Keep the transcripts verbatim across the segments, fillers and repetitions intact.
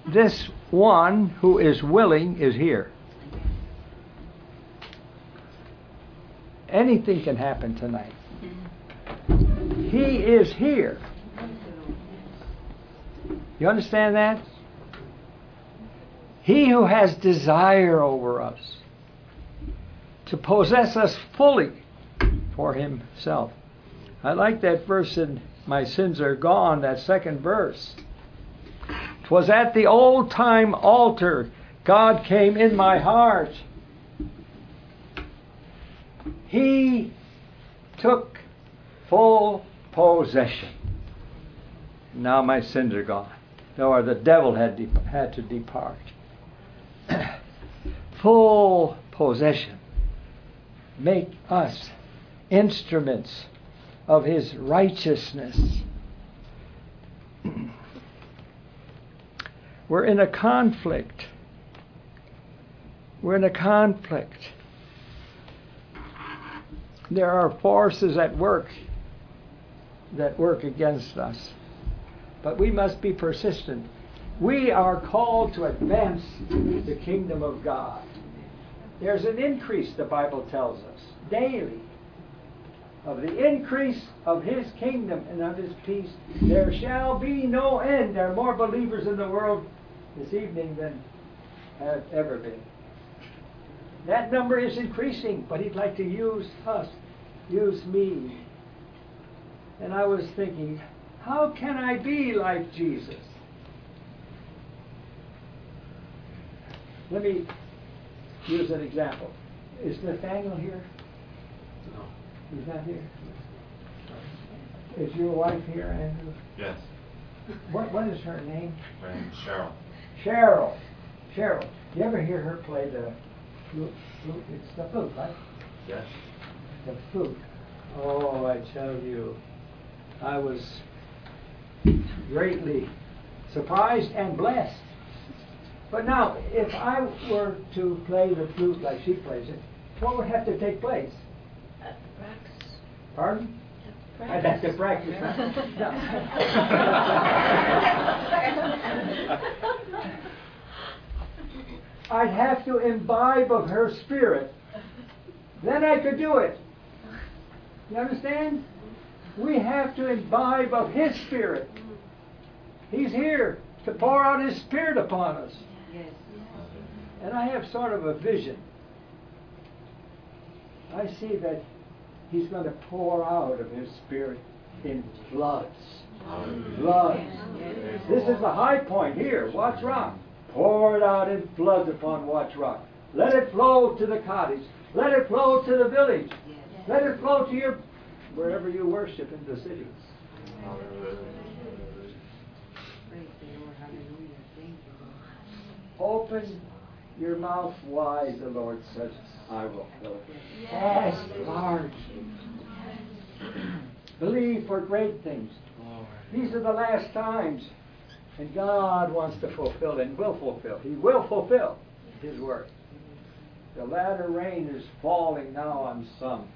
this one who is willing is here. Anything can happen tonight. He is here. You understand that? He who has desire over us to possess us fully for himself. I like that verse in My Sins Are Gone, that second verse. 'Twas at the old time altar God came in my heart. He took full possession. Now my sins are gone. Or the devil had de- had to depart. Full possession. Make us instruments of his righteousness. We're in a conflict. We're in a conflict. There are forces at work that work against us. But we must be persistent. We are called to advance the kingdom of God. There's an increase, the Bible tells us, daily, of the increase of his kingdom and of his peace. There shall be no end. There are more believers in the world this evening than have ever been. That number is increasing, but he'd like to use us, use me. And I was thinking, how can I be like Jesus? Let me use an example. Is Nathaniel here? No. He's not here? Is your wife here, Andrew? Yes. What What is her name? My name is Cheryl. Cheryl. Cheryl. You ever hear her play the flute? flute? It's the flute, right? Yes. The flute. Oh, I tell you, I was greatly surprised and blessed. But now, if I were to play the flute like she plays it, what would have to take place? Practice. Pardon? Practice. I'd have to practice. No. I'd have to imbibe of her spirit. Then I could do it. You understand? We have to imbibe of his spirit. He's here to pour out his spirit upon us. Yes. And I have sort of a vision. I see that he's going to pour out of his spirit in floods. Floods. This is the high point here, Watts Rock. Pour it out in floods upon Watts Rock. Let it flow to the cottage. Let it flow to the village. Let it flow to your wherever you worship in the cities. Open your mouth wide, the Lord says, I will fill it. Ask large. Believe for great things. These are the last times. And God wants to fulfill and will fulfill. He will fulfill his word. The latter rain is falling now on some.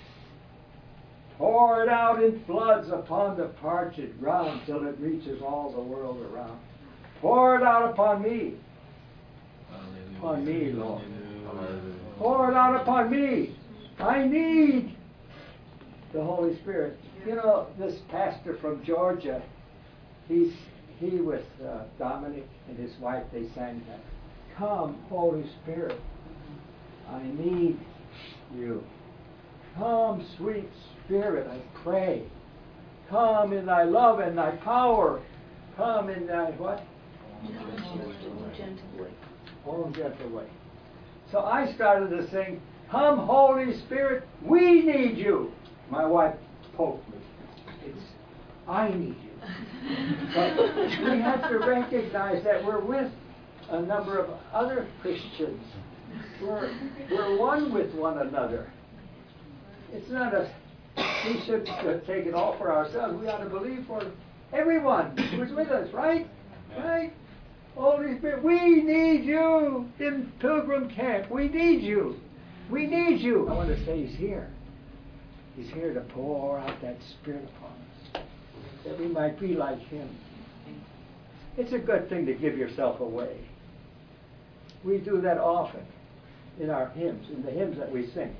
Pour it out in floods upon the parched ground till it reaches all the world around. Pour it out upon me. Upon me, Lord. Pour it out upon me. I need the Holy Spirit. You know, this pastor from Georgia, he's he with uh, Dominic and his wife, they sang that. Come, Holy Spirit, I need you. Come, sweet Spirit, I pray. Come in thy love and thy power. Come in thy what? Gentle way. Own gentle way. So I started to sing, come, Holy Spirit, we need you. My wife poked me. It's, I need you. But we have to recognize that we're with a number of other Christians. We're, we're one with one another. It's not a, we should take it all for ourselves. We ought to believe for everyone who's with us, right? Right? Holy Spirit, we need you in Pilgrim Camp. We need you. We need you. I want to say he's here. He's here to pour out that Spirit upon us, that we might be like him. It's a good thing to give yourself away. We do that often in our hymns, in the hymns that we sing.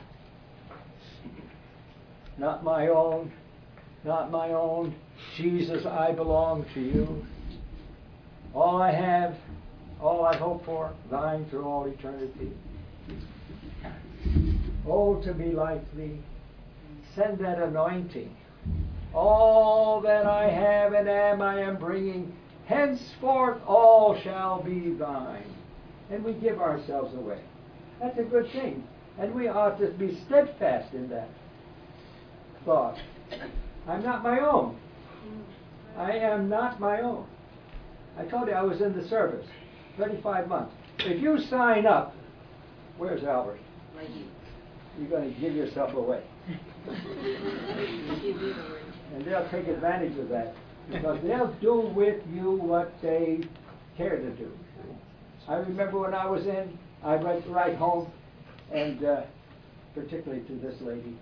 Not my own, not my own, Jesus, I belong to you. All I have, all I hope for, thine through all eternity. Oh, to be like thee, send that anointing. All that I have and am, I am bringing. Henceforth all shall be thine. And we give ourselves away. That's a good thing. And we ought to be steadfast in that thought. I'm not my own. I am not my own. I told you I was in the service, thirty-five months. If you sign up, where's Albert? You're going to give yourself away. And they'll take advantage of that, because they'll do with you what they care to do. I remember when I was in, I went right home, and uh, particularly to this lady.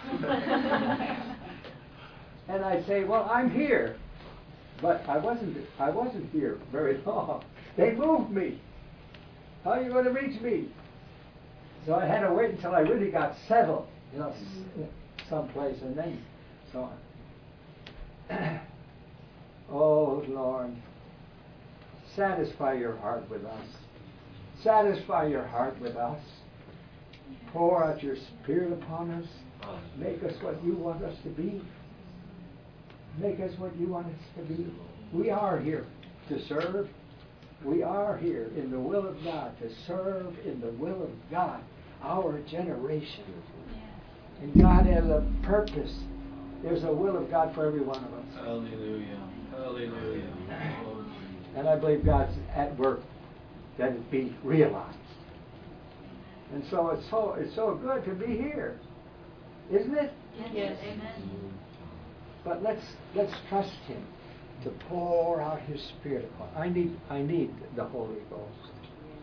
And I'd say, well, I'm here. But I wasn't I wasn't here very long. They moved me. How are you going to reach me? So I had to wait until I really got settled, you know, someplace, and then so on. Oh, Lord, satisfy your heart with us. Satisfy your heart with us. Pour out your Spirit upon us. Make us what you want us to be. Make us what you want us to be. We are here to serve. We are here in the will of God, to serve in the will of God, our generation. And God has a purpose. There's a will of God for every one of us. Hallelujah. Hallelujah. And I believe God's at work that it be realized. And so it's so it's so good to be here. Isn't it? Yes. Yes. Amen. But let's let's trust Him to pour out His Spirit upon. I need I need the Holy Ghost.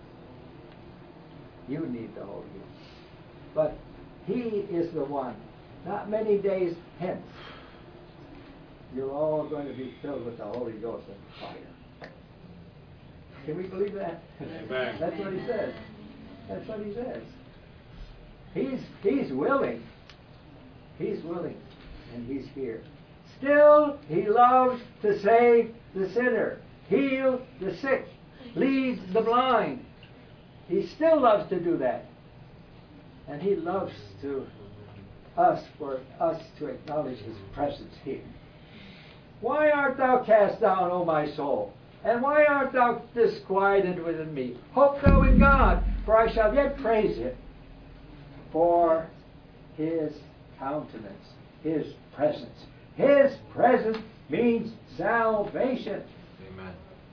You need the Holy Ghost. But He is the one. Not many days hence, you're all going to be filled with the Holy Ghost and fire. Can we believe that? Amen. That's what He says. That's what He says. He's He's willing. He's willing, and He's here. Still, He loves to save the sinner, heal the sick, lead the blind. He still loves to do that. And He loves to us, for us to acknowledge His presence here. Why art thou cast down, O my soul? And why art thou disquieted within me? Hope thou in God, for I shall yet praise Him for His countenance, His presence. His presence means salvation. Amen.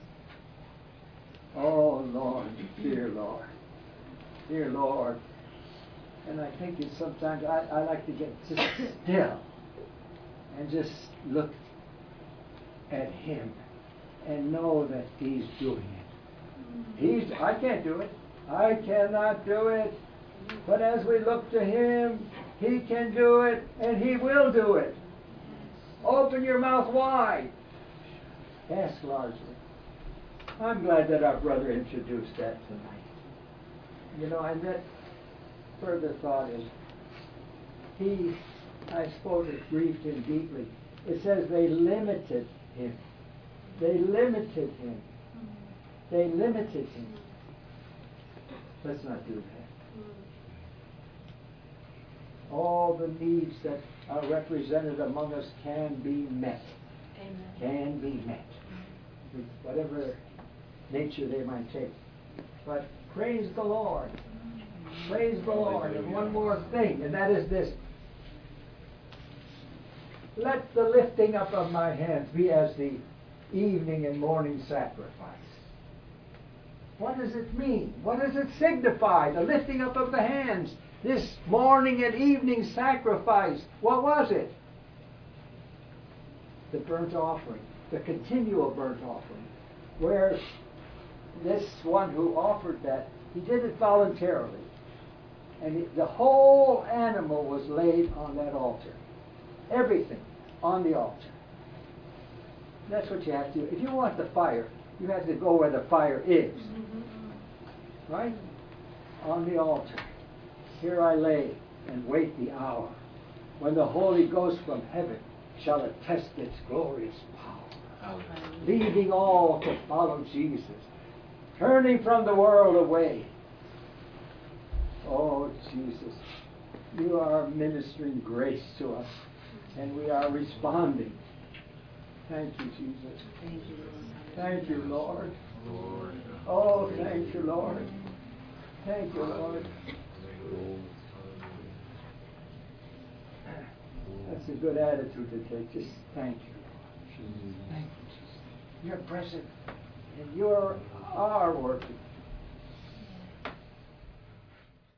Oh, Lord, dear Lord, dear Lord. And I think it's sometimes I, I like to get just still and just look at Him and know that He's doing it. He's I can't do it. I cannot do it. But as we look to Him, He can do it, and He will do it. Open your mouth wide. Ask largely. I'm glad that our brother introduced that tonight. You know, and that further thought is, he, I suppose it grieved him deeply. It says they limited Him. They limited Him. They limited Him. Let's not do that. All the needs that are represented among us can be met. Amen. Can be met. With whatever nature they might take. But praise the Lord. Praise the Lord. And one more thing, and that is this. Let the lifting up of my hands be as the evening and morning sacrifice. What does it mean? What does it signify? The lifting up of the hands. This morning and evening sacrifice. What was it? The burnt offering. The continual burnt offering. Where this one who offered that, he did it voluntarily. And it, the whole animal was laid on that altar. Everything on the altar. That's what you have to do. If you want the fire, you have to go where the fire is. Right? On the altar. Here I lay and wait the hour when the Holy Ghost from heaven shall attest its glorious power, leading all to follow Jesus, turning from the world away. Oh, Jesus, you are ministering grace to us, and we are responding. Thank you, Jesus. Thank you, Lord. Thank you, Lord. Lord. Oh, thank you, Lord. Thank you, Lord. That's a good attitude to take. Just thank you, Lord. Thank you, Jesus. You're present, and you are working.